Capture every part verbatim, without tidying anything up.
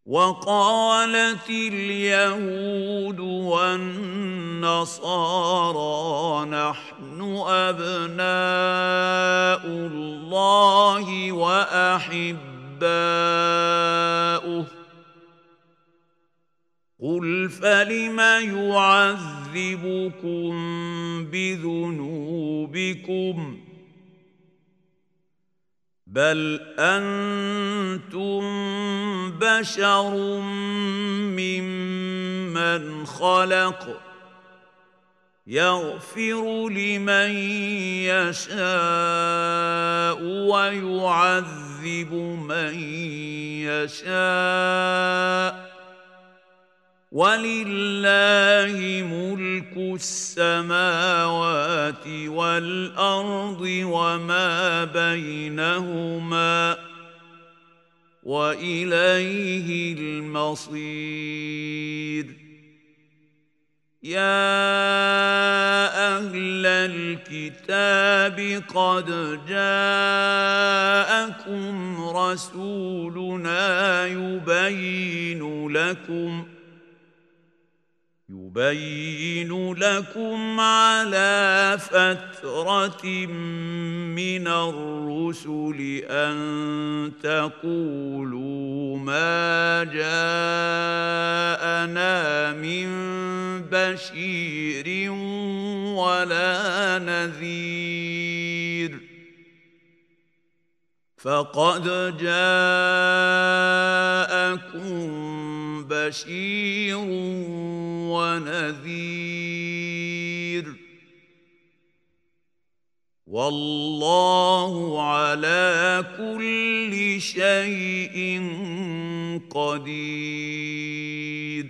وقالت اليهود والنصارى نحن أبناء الله وأحباؤه قل فلم يعذبكم بذنوبكم بل أنتم بشر ممن خلق يغفر لمن يشاء ويعذب من يشاء ولله ملك السماوات والأرض وما بينهما وإليه المصير يا أهل الكتاب قد جاءكم رسولنا يبين لكم يبين لكم على فترة من الرسل أن تقولوا ما جاءنا من بشير ولا نذير فقد جاءكم بشير ونذير والله على كل شيء قدير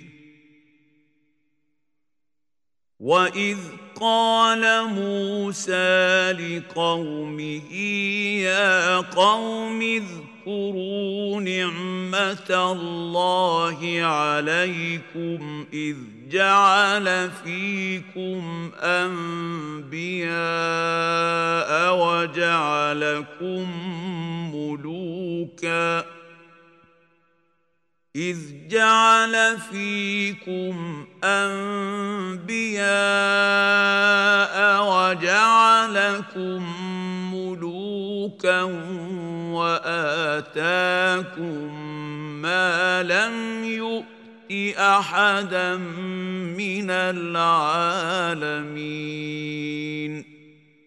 وإذ قال موسى لقومه يا قوم اذكروا نعمة الله عليكم إذ جعل فيكم أنبياء وجعلكم ملوكا إذ جعل فيكم أنبياء وجعلكم ملوكا وآتاكم ما لم يؤت أحدا من العالمين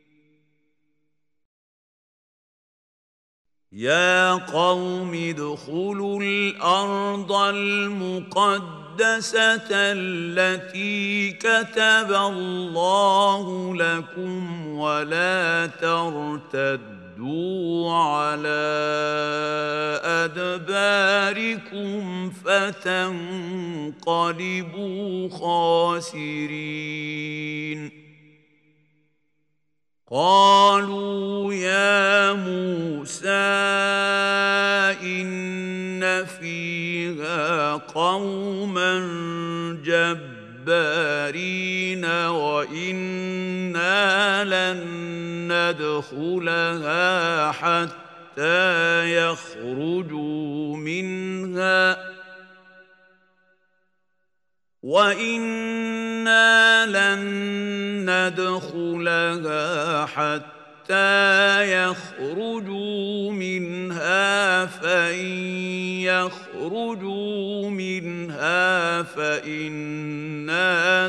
يا قوم ادخلوا الأرض المقدسة التي كتب الله لكم ولا ترتدوا على أدباركم فتنقلبوا خاسرين قالوا يا موسى إن فيها قوما جبارين وإنا لن ندخلها حتى يخرجوا منها وإنا لن ندخلها حتى يخرجوا منها فإن يخرجوا منها فإنا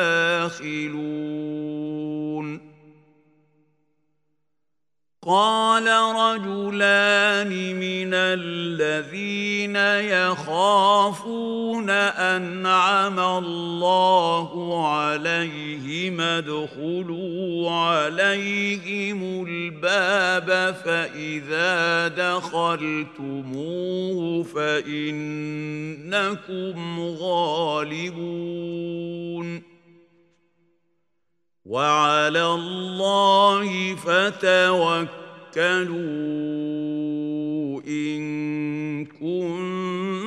داخلون قال رجلان من الذين يخافون أنعم الله عليهم ادخلوا عليهم الباب فإذا دخلتموه فإنكم غالبون وعلى الله فتوكلوا إن كنتم